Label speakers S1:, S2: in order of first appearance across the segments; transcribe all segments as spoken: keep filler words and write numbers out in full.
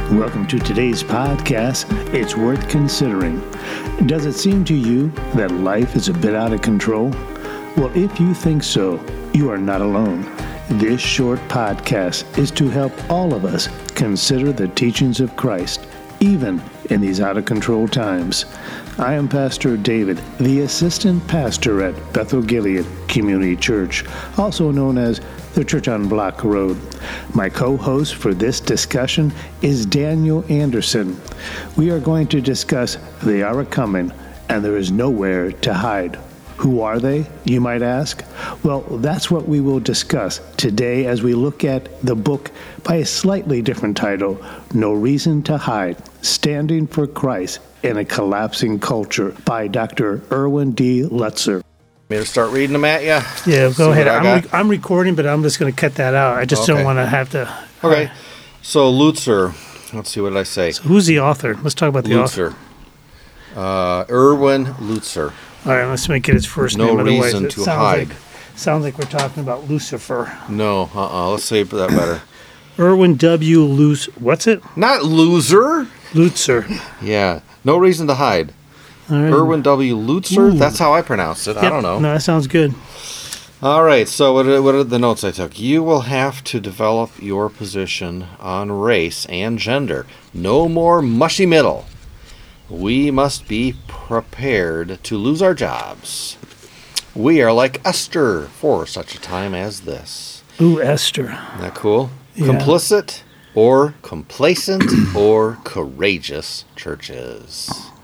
S1: Welcome to today's podcast, It's Worth Considering. Does it seem to you that life is a bit out of control? Well, if you think so, you are not alone. This short podcast is to help all of us consider the teachings of Christ, even in these out-of-control times. I am Pastor David, the assistant pastor at Bethel Gilead Community Church, also known as the Church on Block Road. My co-host for this discussion is Daniel Anderson. We are going to discuss They Are A-Coming, and There Is Nowhere to Hide. Who are they, you might ask? Well, that's what we will discuss today as we look at the book by a slightly different title, No Reason to Hide, Standing for Christ in a Collapsing Culture by Doctor Erwin D. Lutzer.
S2: Me to start reading them at you?
S1: Yeah, go ahead. I'm, re- I'm recording, but I'm just going to cut that out. I just okay. don't want to have to.
S2: Okay. Uh, so Lutzer, let's see, what did I say?
S1: So who's the author? Let's talk about the
S2: Lutzer. author. Uh, Erwin Lutzer.
S1: All right, let's make it his first
S2: no
S1: name.
S2: No reason to hide.
S1: Like, sounds like we're talking about Lucifer.
S2: No, uh-uh. Let's say that better.
S1: Erwin W. Lutz. What's it?
S2: Not loser.
S1: Lutzer.
S2: Yeah. No Reason to Hide.
S1: Right.
S2: Erwin W. Lutzer? Ooh. That's how I pronounce it.
S1: Yep.
S2: I don't know.
S1: No, that sounds good.
S2: All right, so what are, what are the notes I took? You will have to develop your position on race and gender. No more mushy middle. We must be prepared to lose our jobs. We are like Esther for such a time as this.
S1: Ooh, Esther.
S2: Isn't that cool?
S1: Yeah.
S2: Complicit or complacent or courageous churches.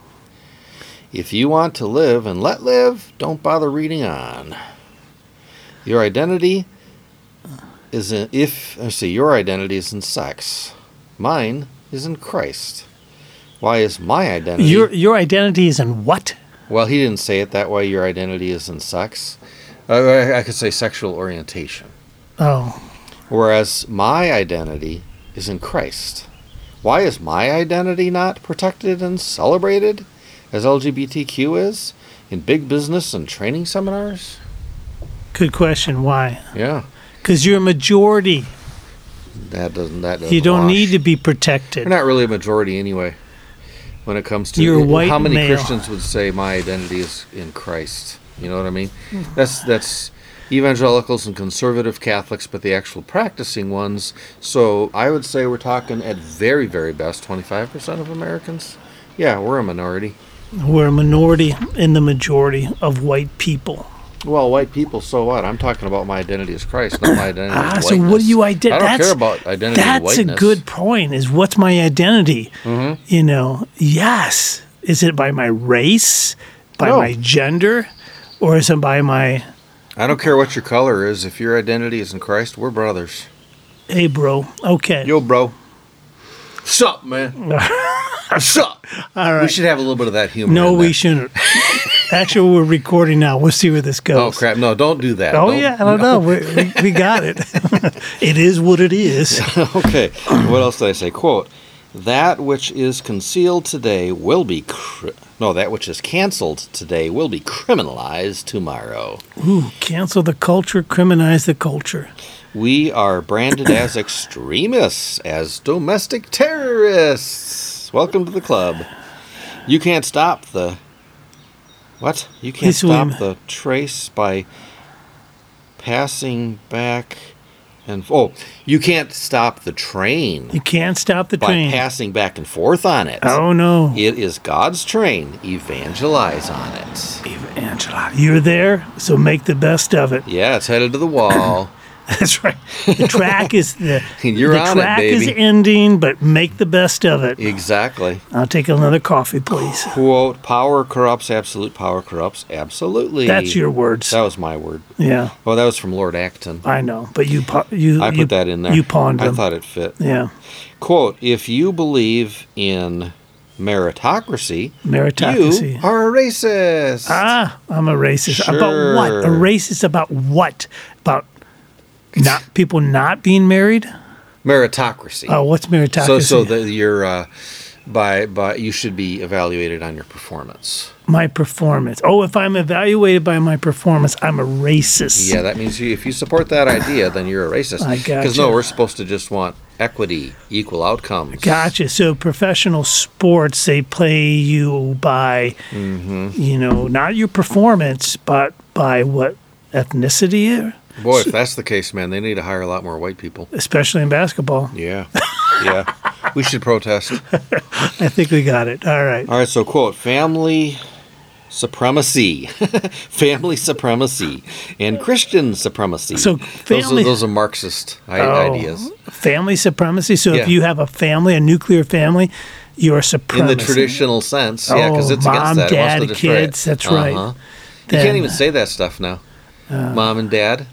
S2: If you want to live and let live, don't bother reading on. Your identity is in, if, let's see, your identity is in sex. Mine is in Christ. Why is my identity?
S1: Your your identity is in what?
S2: Well, he didn't say it that way. Your identity is in sex. Uh, I, I could say sexual orientation.
S1: Oh.
S2: Whereas my identity is in Christ. Why is my identity not protected and celebrated as L G B T Q is in big business and training seminars?
S1: Good question. Why?
S2: Yeah.
S1: Because you're a majority.
S2: That doesn't. That doesn't.
S1: You don't
S2: wash.
S1: need to be protected.
S2: You're not really a majority anyway. When it comes to
S1: you're white
S2: how many
S1: male.
S2: Christians would say my identity is in Christ? You know what I mean? That's that's evangelicals and conservative Catholics, but the actual practicing ones. So I would say we're talking at very, very best twenty-five percent of Americans. Yeah, we're a minority.
S1: We're a minority in the majority of white people.
S2: Well, white people, so what? I'm talking about my identity as Christ, not my identity
S1: ah,
S2: as whiteness.
S1: So what do you identify?
S2: I don't
S1: that's,
S2: care about identity
S1: That's
S2: as whiteness.
S1: a good point, is what's my identity?
S2: Mm-hmm.
S1: You know, yes. Is it by my race, by
S2: no.
S1: my gender, or is it by my...
S2: I don't care what your color is. If your identity is in Christ, we're brothers.
S1: Hey, bro. Okay.
S2: Yo, bro. Sup, man? Sup?
S1: All right.
S2: We should have a little bit of that humor.
S1: No,
S2: in
S1: we
S2: that.
S1: shouldn't. Actually, we're recording now. We'll see where this goes.
S2: Oh, crap. No, don't do that.
S1: Oh,
S2: don't,
S1: yeah. I don't
S2: no.
S1: know. We, we, we got it. It is what it is.
S2: Okay. What else did I say? Quote, that which is concealed today will be... Cri- no, that which is canceled today will be criminalized tomorrow.
S1: Ooh, cancel the culture, criminalize the culture.
S2: We are branded as extremists, as domestic terrorists. Welcome to the club. You can't stop the... What? You can't
S1: This
S2: stop
S1: one.
S2: the trace by passing back and... Oh, you can't stop the train.
S1: You can't stop the
S2: by
S1: train.
S2: passing back and forth on it.
S1: Oh, no.
S2: It is God's train. Evangelize on it.
S1: Evangelize. You're there, so make the best of it.
S2: Yeah, it's headed to the wall.
S1: That's right. The track is the,
S2: You're
S1: the
S2: on it,
S1: track is
S2: baby.
S1: ending, but make the best of it.
S2: Exactly.
S1: I'll take another coffee, please.
S2: Quote, power corrupts, absolute power corrupts, absolutely.
S1: That's your words.
S2: That was my word.
S1: Yeah.
S2: Oh, that was from Lord Acton.
S1: I know, but you pa- you
S2: I put
S1: you,
S2: that in there.
S1: You pawned
S2: I
S1: them.
S2: thought it fit.
S1: Yeah.
S2: Quote, if you believe in meritocracy,
S1: Meritocracy.
S2: you are a racist.
S1: Ah, I'm a racist.
S2: Sure.
S1: About what? A racist about what? About not people not being married?
S2: Meritocracy.
S1: Oh, what's meritocracy?
S2: So, so that you're uh, by by you should be evaluated on your performance.
S1: My performance. Oh, if I'm evaluated by my performance, I'm a racist.
S2: Yeah, that means you, if you support that idea, then you're a racist.
S1: I gotcha.
S2: Because no, we're supposed to just want equity, equal outcomes.
S3: Gotcha. So professional sports, they play you by,
S2: Mm-hmm.
S3: you know, not your performance, but by what ethnicity,
S2: Boy, if that's the case, man, they need to hire a lot more white people.
S3: especially in basketball.
S2: Yeah. Yeah. We should protest.
S3: I think we got it. All right.
S2: All right, so quote, family supremacy. Family supremacy and Christian supremacy.
S3: So
S2: those,
S3: family-
S2: are, those are Marxist i-
S3: Oh,
S2: ideas.
S3: Family supremacy. So
S2: Yeah.
S3: if you have a family, a nuclear family, you're
S2: In
S3: supremacy.
S2: the traditional sense, yeah, because
S3: Oh,
S2: it's
S3: mom,
S2: against that. It wants
S3: dad,
S2: to destroy it.
S3: kids, that's right.
S2: Uh-huh. You
S3: Then-
S2: can't even say that stuff now. Mom and dad.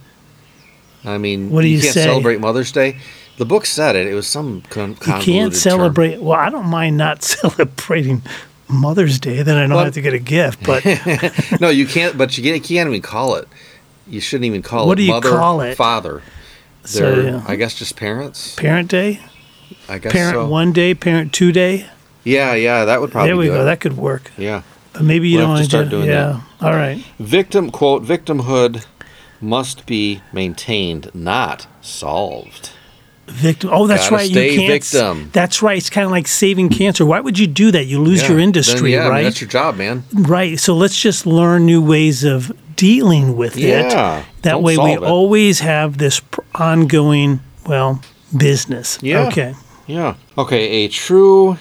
S2: I mean,
S3: What do you
S2: can't
S3: say?
S2: celebrate Mother's Day. The book said it. It was some con-
S3: You
S2: convoluted
S3: can't
S2: term.
S3: celebrate. Well, I don't mind not celebrating Mother's Day. Then I don't
S2: Well-
S3: have to get a gift. But
S2: No, you can't. But you, can't- you can't even call it. You shouldn't even call
S3: What
S2: it
S3: do you
S2: mother,
S3: call it?
S2: father.
S3: So,
S2: They're,
S3: yeah.
S2: I guess, just parents.
S3: Parent Day,
S2: I guess
S3: Parent
S2: so.
S3: One Day, Parent Two Day.
S2: Yeah, yeah, that would probably
S3: There we
S2: do
S3: go.
S2: it.
S3: That could work.
S2: Yeah.
S3: But maybe you
S2: We'll
S3: don't
S2: have to
S3: want
S2: start doing
S3: yeah. All right.
S2: Victim quote: victimhood must be maintained, not solved.
S3: Victim. Oh, that's
S2: Gotta
S3: right.
S2: stay
S3: You can't. s-
S2: victim.
S3: That's right. It's kind of like saving cancer. Why would you do that? You lose
S2: Yeah.
S3: your
S2: Then,
S3: industry,
S2: yeah, I mean,
S3: right?
S2: that's your job, man.
S3: Right. So let's just learn new ways of dealing with
S2: Yeah.
S3: it. That
S2: Don't
S3: way we
S2: solve it.
S3: always have this pr- ongoing, well, business.
S2: Yeah.
S3: Okay.
S2: Yeah. Okay. A true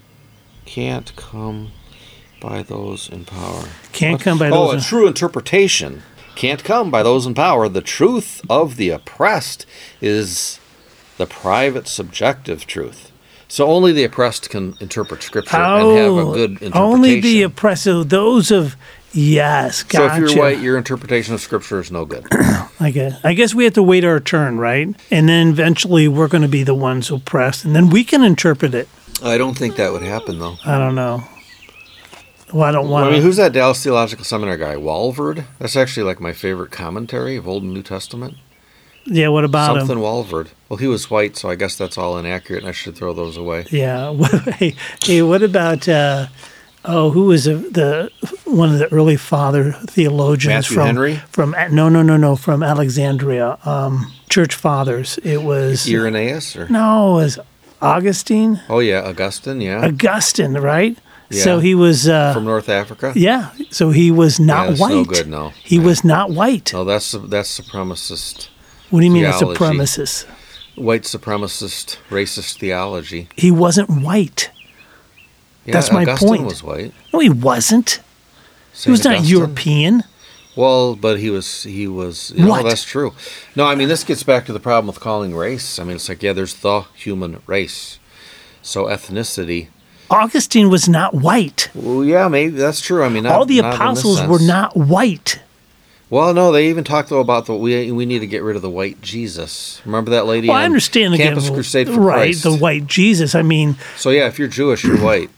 S2: can't come by those in power.
S3: Can't
S2: What?
S3: come by
S2: Oh,
S3: those.
S2: a
S3: in-
S2: true interpretation can't come by those in power. The truth of the oppressed is the private, subjective truth. So only the oppressed can interpret Scripture and have a good interpretation.
S3: Oh, only the oppressed. So those of yes,
S2: So
S3: gotcha.
S2: if you're white, your interpretation of Scripture is no good.
S3: I guess, I guess we have to wait our turn, right? And then eventually we're going to be the ones oppressed, and then we can interpret it.
S2: I don't think that would happen, though.
S3: I don't know. Well, I don't want.
S2: I mean, who's that Dallas Theological Seminary guy? Walford? That's actually like my favorite commentary of Old and New Testament.
S3: Yeah. What about
S2: Something
S3: him?
S2: Walford. Well, he was white, so I guess that's all inaccurate, and I should throw those away.
S3: Yeah. hey, hey, what about? Uh, oh, who was a, the one of the early father theologians
S2: Matthew
S3: from
S2: Henry?
S3: from no no no no from Alexandria, um, church fathers. It was
S2: Irenaeus? Or?
S3: no, it was Augustine,
S2: Oh, yeah, Augustine, yeah.
S3: Augustine, right?
S2: Yeah.
S3: So he was. Uh,
S2: From North Africa?
S3: yeah. So he was
S2: Yeah,
S3: not
S2: that's
S3: white.
S2: no good, no.
S3: He
S2: Yeah.
S3: was not white.
S2: No, that's that's supremacist,
S3: What do you mean a
S2: theology.
S3: supremacist?
S2: white supremacist, racist theology.
S3: He wasn't white.
S2: Yeah,
S3: That's my
S2: Augustine
S3: point.
S2: was white.
S3: No, he wasn't. He
S2: Saint
S3: was not
S2: Augustine.
S3: European.
S2: Well, but he was, he was, you know,
S3: What?
S2: that's true. No, I mean, this gets back to the problem with calling race. I mean, it's like, yeah, there's the human race. So ethnicity,
S3: Augustine was not white.
S2: well, yeah, maybe that's true. I mean, not,
S3: All the
S2: not in this
S3: apostles were
S2: sense.
S3: not white.
S2: Well, no, they even talked though about the we we need to get rid of the white Jesus. Remember that lady?
S3: Well, I
S2: on
S3: understand again,
S2: Campus Crusade for
S3: right?
S2: Christ.
S3: The white Jesus. I mean,
S2: So yeah, if you're Jewish, you're white.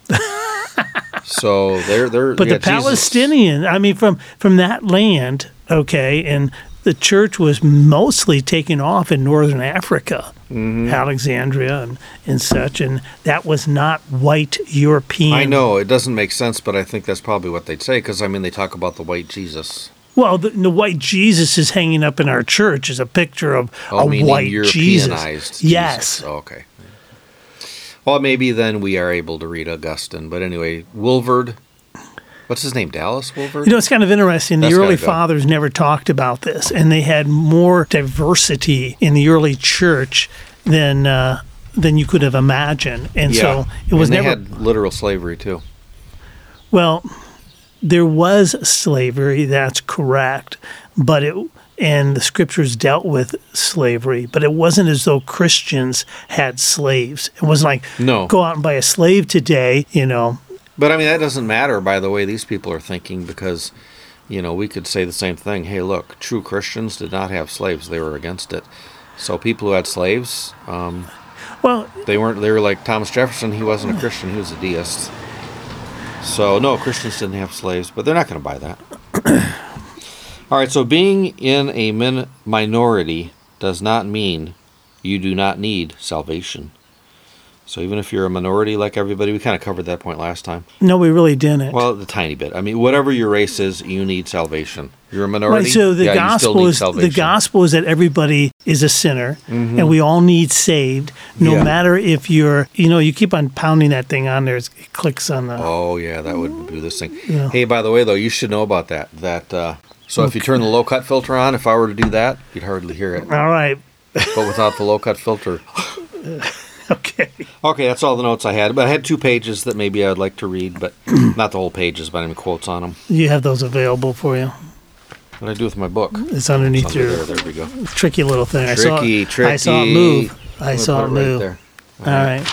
S2: So they're they're
S3: but
S2: yeah,
S3: the
S2: Jesus-
S3: Palestinian. I mean, from from that land, okay, and the church was mostly taken off in northern Africa,
S2: Mm-hmm.
S3: Alexandria and, and such, and that was not white European.
S2: I know it doesn't make sense, but I think that's probably what they'd say because I mean they talk about the white Jesus.
S3: Well, the, the white Jesus is hanging up in our church as a picture of
S2: Oh,
S3: a
S2: meaning
S3: white
S2: Europeanized
S3: Jesus. Yes.
S2: Jesus. Oh, okay. Well, maybe then we are able to read Augustine, but anyway, Wolford. What's his name? Dallas Wolford.
S3: You know, it's kind of interesting. The
S2: That's
S3: early
S2: gotta go.
S3: fathers never talked about this, and they had more diversity in the early church than uh, than you could have imagined. And
S2: yeah.
S3: so it was
S2: and they
S3: never.
S2: had literal slavery too.
S3: Well, there was slavery. That's correct, but it and the scriptures dealt with slavery, but it wasn't as though Christians had slaves. It wasn't like
S2: No.
S3: go out and buy a slave today. You know,
S2: But I mean, that doesn't matter by the way these people are thinking because, you know, we could say the same thing. Hey, look, true Christians did not have slaves; they were against it. So people who had slaves, um,
S3: well,
S2: they weren't. They were like Thomas Jefferson. He wasn't a Christian; he was a deist. So no, Christians didn't have slaves, but they're not going to buy that. All right. So being in a min- minority does not mean you do not need salvation. So even if you're a minority like everybody, we kind of covered that point last time.
S3: No, we really didn't.
S2: Well, the tiny bit. I mean, whatever your race is, you need salvation. You're a minority.
S3: Right, so the
S2: yeah, you still
S3: gospel
S2: need
S3: is the
S2: salvation.
S3: gospel is that everybody is a sinner, and we all need saved. No
S2: Yeah.
S3: matter if you're, you know, you keep on pounding that thing on there, it clicks on the.
S2: Oh yeah, that would do this thing.
S3: Yeah.
S2: Hey, by the way, though, you should know about that. That uh, so if you turn the low cut filter on, if I were to do that, you'd hardly hear it.
S3: All right.
S2: But without the low cut filter.
S3: Okay.
S2: Okay, that's all the notes I had. But I had two pages that maybe I would like to read, but not the whole pages, but I mean quotes on them.
S3: You have those available for you.
S2: What did I do with my book?
S3: It's underneath
S2: Under
S3: your
S2: there, there we go.
S3: tricky little thing. I
S2: Tricky,
S3: saw,
S2: tricky.
S3: I saw it move.
S2: I'm
S3: I
S2: gonna
S3: saw
S2: put
S3: it
S2: right
S3: move.
S2: there.
S3: All right.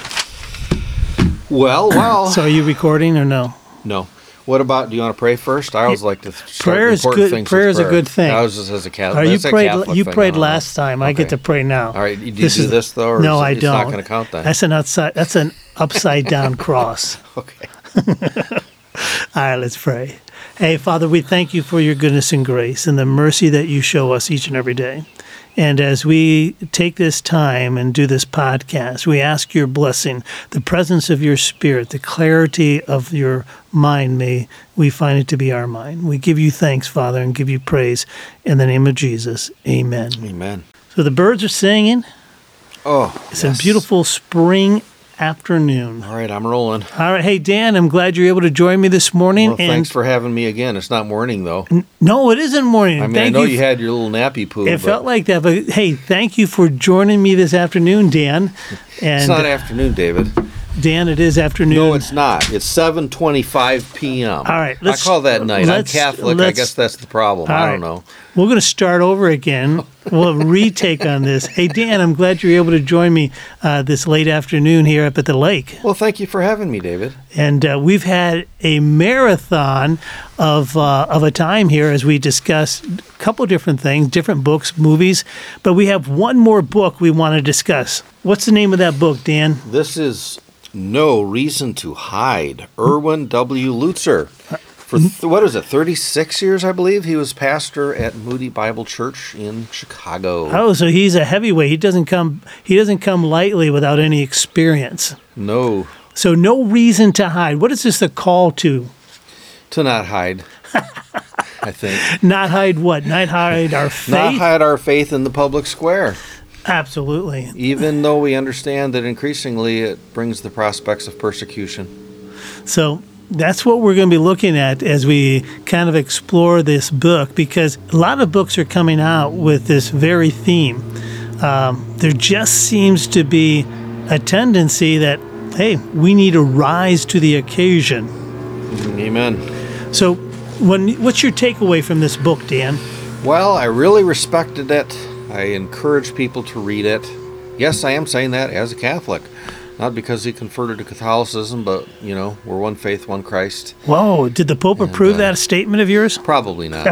S2: Well, well.
S3: So are you recording or no?
S2: No. What about, do you want to pray first? I always like to start
S3: Prayer is
S2: important
S3: good-
S2: things
S3: prayer
S2: with
S3: is a good thing.
S2: I was just as a Catholic.
S3: Or you
S2: that's a
S3: prayed.
S2: Catholic
S3: You
S2: thing, I
S3: prayed
S2: don't know.
S3: last time. I get
S2: Okay.
S3: to pray now.
S2: All right. Did you
S3: This
S2: do
S3: is-
S2: this, though? Or
S3: No,
S2: is it-
S3: I
S2: it's
S3: don't.
S2: not going to count then.
S3: That's an outside. That's an upside down cross.
S2: Okay.
S3: All right, let's pray. Hey, Father, we thank you for your goodness and grace and the mercy that you show us each and every day. And as we take this time and do this podcast, we ask your blessing, the presence of your spirit, the clarity of your mind, may we find it to be our mind. We give you thanks, Father, and give you praise in the name of Jesus. Amen.
S2: Amen.
S3: So the birds are singing.
S2: Oh,
S3: It's
S2: yes.
S3: a beautiful spring afternoon.
S2: All right, I'm rolling.
S3: All right. Hey, Dan, I'm glad you're able to join me this morning.
S2: Well,
S3: and
S2: thanks for having me again. It's not morning, though.
S3: No, it isn't morning.
S2: I mean,
S3: Thank
S2: I know
S3: you
S2: you had your little nappy poo.
S3: It
S2: but
S3: felt like that, but hey, thank you for joining me this afternoon, Dan. And
S2: it's not afternoon, David.
S3: Dan, it is afternoon.
S2: No, it's not. It's seven twenty-five p.m.
S3: All right,
S2: I
S3: let's-
S2: call that night. I'm
S3: let's-
S2: Catholic. I
S3: let's-
S2: guess that's the problem.
S3: All
S2: I
S3: right.
S2: don't know.
S3: We're going to start over again. We'll retake on this. Hey, Dan, I'm glad you're able to join me uh, this late afternoon here up at the lake.
S2: Well, thank you for having me, David.
S3: And uh, we've had a marathon of uh, of a time here as we discuss a couple different things, different books, movies. But we have one more book we want to discuss. What's the name of that book, Dan?
S2: This is No Reason to Hide. Erwin W. Lutzer. For, th- what is it, thirty-six years, I believe, he was pastor at Moody Bible Church in Chicago.
S3: Oh, so he's a heavyweight. He doesn't come. He doesn't come lightly without any experience.
S2: No,
S3: So no reason to hide. What is this a call to?
S2: to not hide, I think.
S3: Not hide what? Not hide our faith.
S2: Not hide our faith in the public square,
S3: Absolutely.
S2: even though we understand that increasingly it brings the prospects of persecution.
S3: So that's what we're going to be looking at as we kind of explore this book, because a lot of books are coming out with this very theme. Um, there just seems to be a tendency that, hey, we need to rise to the occasion.
S2: Amen.
S3: So, when what's your takeaway from this book, Dan?
S2: Well, I really respected it. I encourage people to read it. Yes, I am saying that as a Catholic. Not because he converted to Catholicism, but, you know, we're one faith, one Christ.
S3: Whoa, did the Pope approve
S2: uh,
S3: that statement of yours?
S2: Probably not.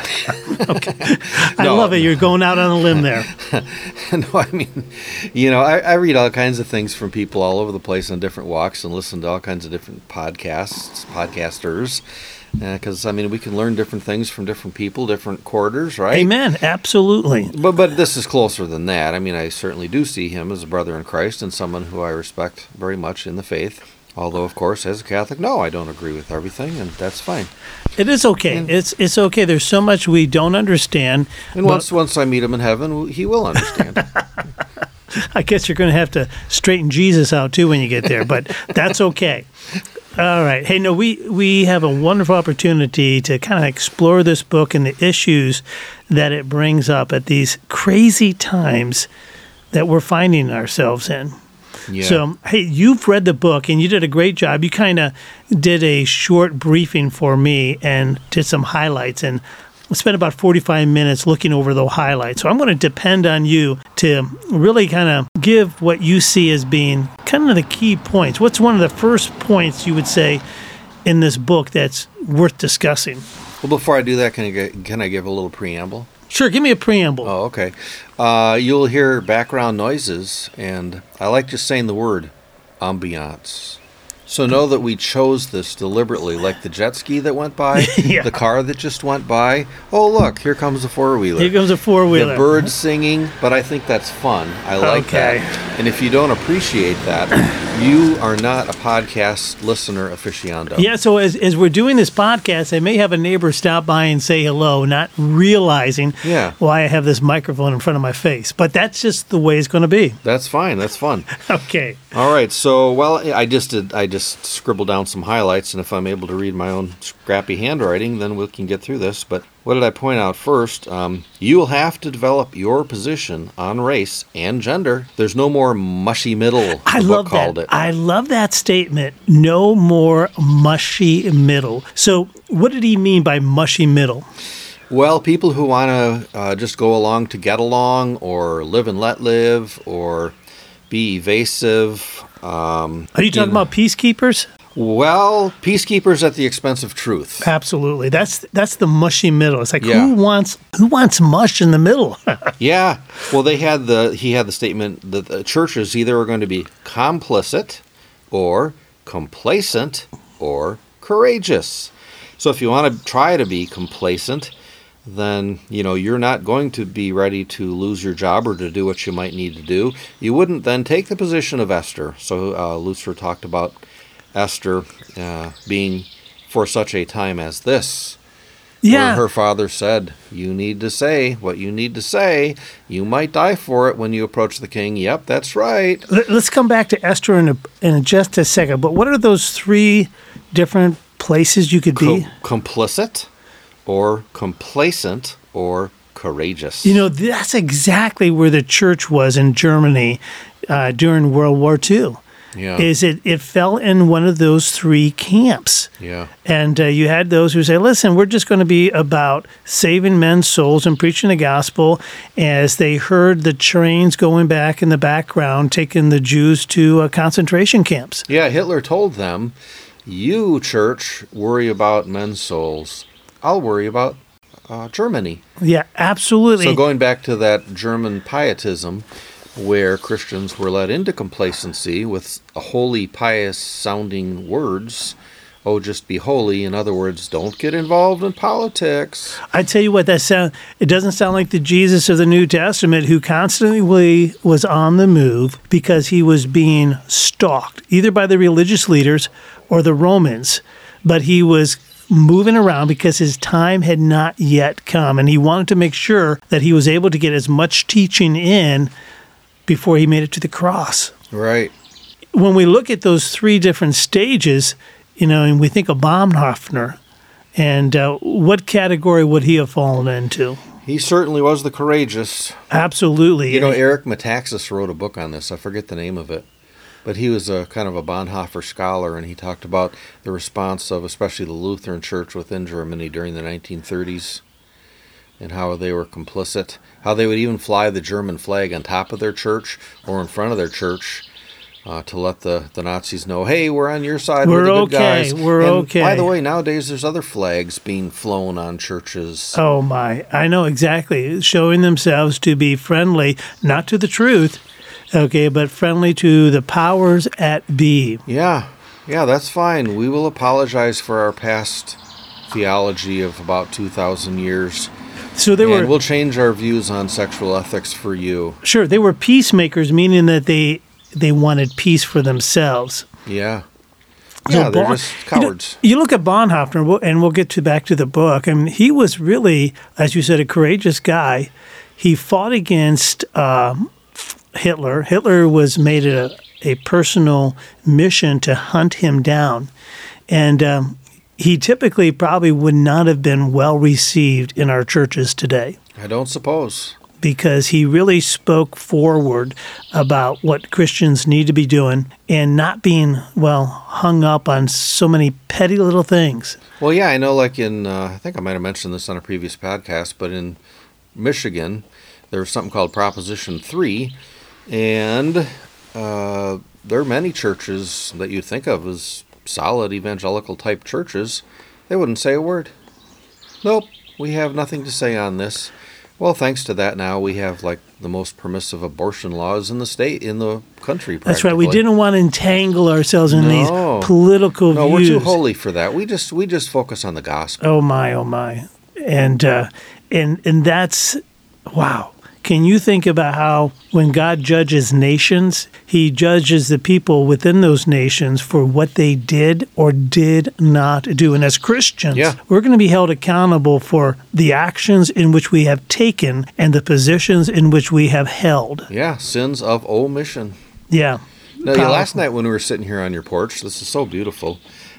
S3: I
S2: No.
S3: love it. You're going out on a limb there.
S2: No, I mean, you know, I, I read all kinds of things from people all over the place on different walks and listen to all kinds of different podcasts, podcasters. Because, I mean, we can learn different things from different people, different quarters, right?
S3: Amen. Absolutely.
S2: But but this is closer than that. I mean, I certainly do see him as a brother in Christ and someone who I respect very much in the faith. Although, of course, as a Catholic, no, I don't agree with everything, and that's fine.
S3: It is okay. It's it's okay. There's so much we don't understand.
S2: And
S3: but
S2: once once I meet him in heaven, he will understand.
S3: I guess you're going to have to straighten Jesus out too when you get there, but that's okay. All right. Hey, no, we, we have a wonderful opportunity to kind of explore this book and the issues that it brings up at these crazy times that we're finding ourselves in.
S2: Yeah.
S3: So, hey, you've read the book and you did a great job. You kind of did a short briefing for me and did some highlights, and spent about forty-five minutes looking over the highlights. So I'm going to depend on you to really kind of give what you see as being kind of the key points. What's one of the first points you would say in this book that's worth discussing?
S2: Well, before I do that, can I, get, can I give a little preamble?
S3: Sure, give me a preamble.
S2: Oh, okay. Uh, you'll hear background noises, and I like just saying the word ambiance. So know that we chose this deliberately, like the jet ski that went by,
S3: Yeah.
S2: the car that just went by. Oh, look, here comes a four-wheeler.
S3: Here comes a four-wheeler.
S2: The birds singing, but I think that's fun. I like
S3: Okay.
S2: that. And if you don't appreciate that, You are not a podcast listener aficionado.
S3: Yeah, so as, as we're doing this podcast, I may have a neighbor stop by and say hello, not realizing
S2: Yeah.
S3: why I have this microphone in front of my face. But that's just the way it's going to be.
S2: That's fine. That's fun.
S3: Okay.
S2: All right. So, well, I just did. I just scribbled down some highlights, and if I'm able to read my own scrappy handwriting, then we can get through this. But what did I point out first? Um, you will have to develop your position on race and gender. There's no more mushy middle.
S3: I
S2: the
S3: love
S2: book called
S3: that.
S2: It.
S3: I love that statement. No more mushy middle. So, what did he mean by mushy middle?
S2: Well, people who want to uh, just go along to get along, or live and let live, or be evasive. Um,
S3: Are you talking
S2: in-
S3: about peacekeepers?
S2: Well, peacekeepers at the expense of truth.
S3: Absolutely. That's that's the mushy middle. It's like
S2: Yeah.
S3: who wants who wants mush in the middle?
S2: Yeah. Well, they had the he had the statement that the churches either are going to be complicit, or complacent, or courageous. So if you want to try to be complacent, then you know you're not going to be ready to lose your job or to do what you might need to do. You wouldn't then take the position of Esther. So uh, Lucifer talked about Esther uh, being for such a time as this.
S3: Yeah.
S2: Where her father said, you need to say what you need to say. You might die for it when you approach the king. Yep, that's right.
S3: Let- Let's come back to Esther in, a, in just a second. But what are those three different places you could be?
S2: Co- complicit, or complacent, or courageous.
S3: You know, that's exactly where the church was in Germany uh, during World War Two.
S2: Yeah.
S3: Is it, it fell in one of those three camps.
S2: Yeah.
S3: And uh, you had those who say, listen, we're just going to be about saving men's souls and preaching the gospel, as they heard the trains going back in the background, taking the Jews to uh, concentration camps.
S2: Yeah, Hitler told them, you, church, worry about men's souls. I'll worry about uh, Germany.
S3: Yeah, absolutely.
S2: So going back to that German pietism, where Christians were led into complacency with holy, pious-sounding words. Oh, just be holy. In other words, don't get involved in politics.
S3: I tell you what, that sound it doesn't sound like the Jesus of the New Testament, who constantly was on the move because he was being stalked, either by the religious leaders or the Romans. But he was moving around because his time had not yet come, and he wanted to make sure that he was able to get as much teaching in before he made it to the cross.
S2: Right.
S3: When we look at those three different stages, you know, and we think of Bonhoeffer, and uh, what category would he have fallen into?
S2: He certainly was the courageous.
S3: Absolutely.
S2: You know, Eric Metaxas wrote a book on this. I forget the name of it. But he was a kind of a Bonhoeffer scholar, and he talked about the response of especially the Lutheran Church within Germany during the nineteen thirties, and how they were complicit, how they would even fly the German flag on top of their church or in front of their church uh, to let the, the Nazis know, hey, we're on your side, we're,
S3: We're
S2: the good
S3: okay,
S2: guys.
S3: we're
S2: and
S3: okay.
S2: By the way, nowadays there's other flags being flown on churches.
S3: Oh, my. I know exactly. Showing themselves to be friendly, not to the truth, okay, but friendly to the powers at be.
S2: Yeah, yeah, that's fine. We will apologize for our past theology of about two thousand years.
S3: So they
S2: and
S3: were
S2: we'll change our views on sexual ethics for you.
S3: sure they were peacemakers, meaning that they they wanted peace for themselves.
S2: Yeah.
S3: So
S2: Yeah, they're
S3: Bon-
S2: just
S3: you know,
S2: cowards.
S3: You, look at Bonhoeffer, we'll- and we'll get to back to the book. I mean, he was really, as you said, a courageous guy. He fought against um, Hitler. Hitler was made a, a personal mission to hunt him down, and um, he typically probably would not have been well received in our churches today,
S2: I don't suppose.
S3: because he really spoke forward about what Christians need to be doing and not being, well, hung up on so many petty little things.
S2: Well, yeah, I know, like in, uh, I think I might have mentioned this on a previous podcast, but in Michigan, there was something called Proposition three, and uh, there are many churches that you think of as solid evangelical type churches. They wouldn't say a word. Nope, we have nothing to say on this. Well, thanks to that, now we have like the most permissive abortion laws in the state, in the country.
S3: That's right. We
S2: practically.
S3: didn't want to entangle ourselves in
S2: No.
S3: these political
S2: No,
S3: views.
S2: we're too holy for that. We just we just focus on the gospel.
S3: Oh my, oh my, and uh, and and that's wow. can you think about how when God judges nations, he judges the people within those nations for what they did or did not do. And as Christians,
S2: Yeah.
S3: we're going to be held accountable for the actions in which we have taken and the positions in which we have held.
S2: Yeah, sins of omission.
S3: Yeah.
S2: Now, yeah, last
S3: Powerful.
S2: night when we were sitting here on your porch, this is so beautiful,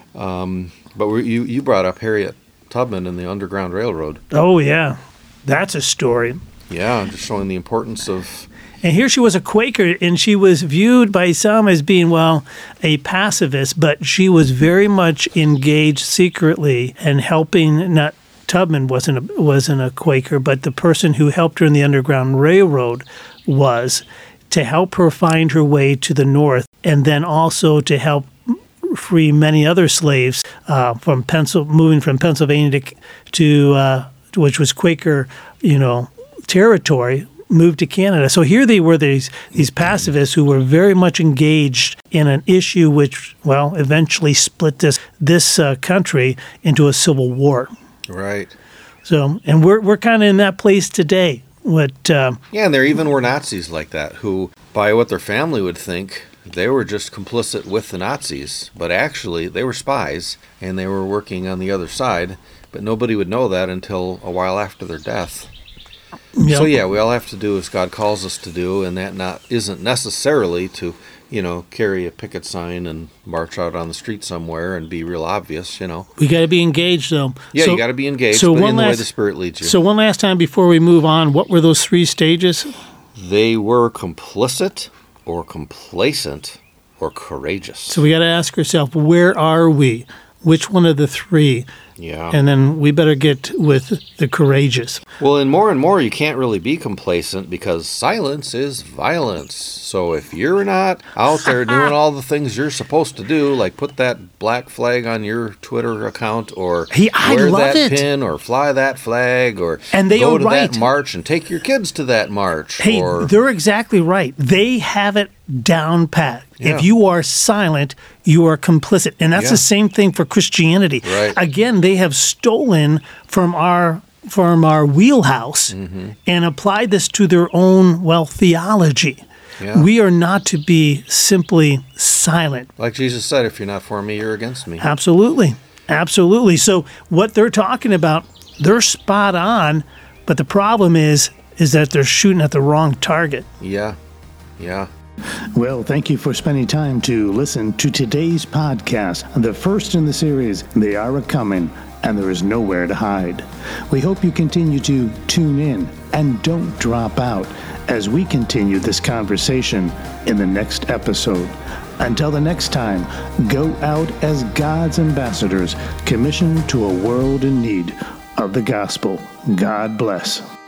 S2: um, but we, you, you brought up Harriet Tubman and the Underground Railroad.
S3: Oh, yeah. That's a story.
S2: Yeah, just showing the importance of...
S3: And here she was a Quaker, and she was viewed by some as being, well, a pacifist, but she was very much engaged secretly and helping, not Tubman wasn't a, wasn't a Quaker, but the person who helped her in the Underground Railroad was, to help her find her way to the north, and then also to help free many other slaves uh, from Pencil, moving from Pennsylvania to, to uh, which was Quaker, you know, territory, moved to Canada. So here they were, these these pacifists who were very much engaged in an issue which, well, eventually split this this uh, country into a civil war.
S2: Right.
S3: So, and we're we're kind of in that place today. What? Uh,
S2: Yeah, and there even were Nazis like that who, by what their family would think, they were just complicit with the Nazis. But actually, they were spies, and they were working on the other side. But nobody would know that until a while after their death.
S3: Yep.
S2: So yeah, we all have to do as God calls us to do, and that not isn't necessarily to, you know, carry a picket sign and march out on the street somewhere and be real obvious, you know.
S3: we got to be engaged, though.
S2: Yeah,
S3: So-
S2: you got to be engaged,
S3: so
S2: but
S3: one
S2: in the way
S3: last-
S2: the Spirit leads you.
S3: So one last time before we move on, what were those three stages?
S2: They were complicit or complacent or courageous.
S3: So we got to ask ourselves, where are we? Which one of the three?
S2: Yeah.
S3: And then we better get with the courageous.
S2: Well, and more and more, you can't really be complacent because silence is violence. So if you're not out there doing all the things you're supposed to do, like put that black flag on your Twitter account, or
S3: Hey, I
S2: wear
S3: love
S2: that
S3: it.
S2: pin, or fly that flag, or
S3: And they
S2: go
S3: are
S2: to
S3: right.
S2: that march and take your kids to that march.
S3: Hey,
S2: or
S3: they're exactly right. They have it down pat.
S2: Yeah.
S3: If you are silent, you are complicit. And that's
S2: Yeah.
S3: the same thing for Christianity.
S2: Right.
S3: Again, they have stolen from our from our wheelhouse
S2: Mm-hmm.
S3: and applied this to their own, well, theology.
S2: Yeah.
S3: We are not to be simply silent.
S2: like Jesus said, if you're not for me, you're against me.
S3: Absolutely. Absolutely. So what they're talking about, they're spot on, but the problem is is that they're shooting at the wrong target.
S2: Yeah, yeah.
S1: Well, thank you for spending time to listen to today's podcast, the first in the series, They Are A-Comin', and There Is Nowhere to Hide. We hope you continue to tune in and don't drop out as we continue this conversation in the next episode. Until the next time, go out as God's ambassadors, commissioned to a world in need of the gospel. God bless.